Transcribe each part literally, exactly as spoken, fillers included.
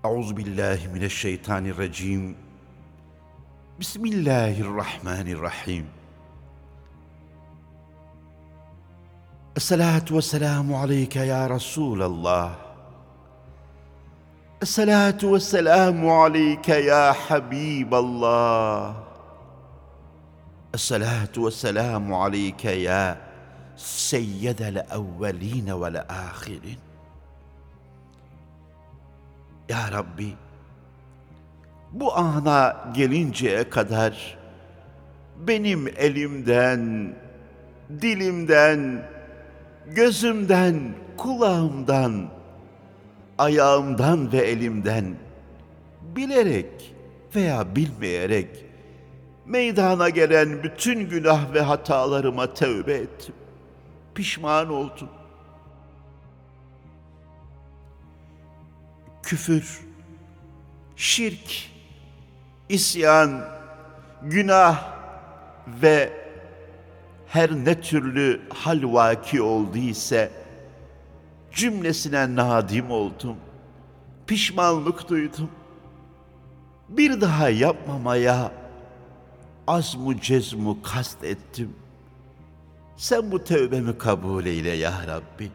Euzu billahi mineşşeytanirracim. Bismillahirrahmanirrahim. Esselatu vesselamu aleyke ya Resulallah. Esselatu vesselamu aleyke ya Habiballah. Esselatu vesselamu aleyke ya seyyidel evveline vel ahirin. Ya Rabbi, bu ana gelinceye kadar benim elimden, dilimden, gözümden, kulağımdan, ayağımdan ve elimden bilerek veya bilmeyerek meydana gelen bütün günah ve hatalarıma tövbe ettim. Pişman oldum. Küfür, şirk, isyan, günah ve her ne türlü hal vaki olduysa cümlesine nadim oldum. Pişmanlık duydum. Bir daha yapmamaya azmu cezmu kast ettim. Sen bu tövbemi kabul eyle ya Rabbi.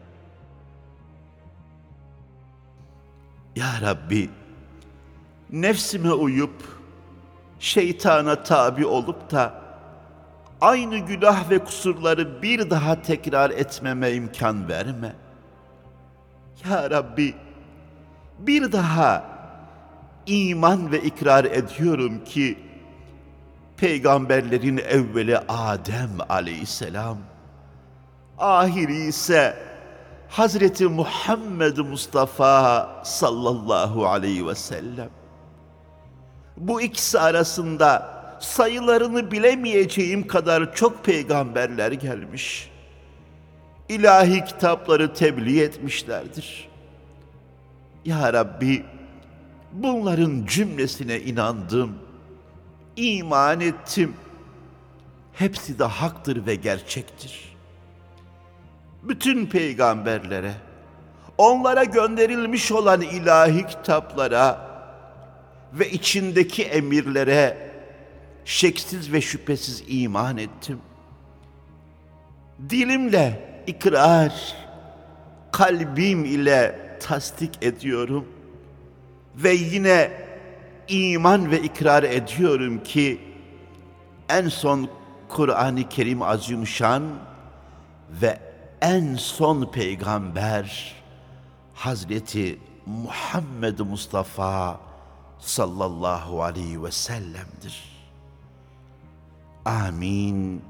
Ya Rabbi, nefsime uyup, şeytana tabi olup da aynı günah ve kusurları bir daha tekrar etmeme imkan verme. Ya Rabbi, bir daha iman ve ikrar ediyorum ki, peygamberlerin evveli Adem aleyhisselam, ahiri ise Hazreti Muhammed Mustafa sallallahu aleyhi ve sellem. Bu ikisi arasında sayılarını bilemeyeceğim kadar çok peygamberler gelmiş. İlahi kitapları tebliğ etmişlerdir. Ya Rabbi, bunların cümlesine inandım, iman ettim. Hepsi de haktır ve gerçektir. Bütün peygamberlere, onlara gönderilmiş olan ilahi kitaplara ve içindeki emirlere şeksiz ve şüphesiz iman ettim. Dilimle ikrar, kalbim ile tasdik ediyorum ve yine iman ve ikrar ediyorum ki en son Kur'an-ı Kerim Azimüşşan ve en son peygamber Hazreti Muhammed Mustafa sallallahu aleyhi ve sellem'dir. Amin.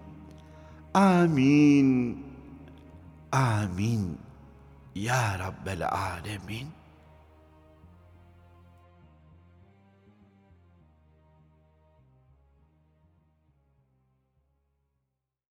Amin. Amin. Ya Rabbel Alemin.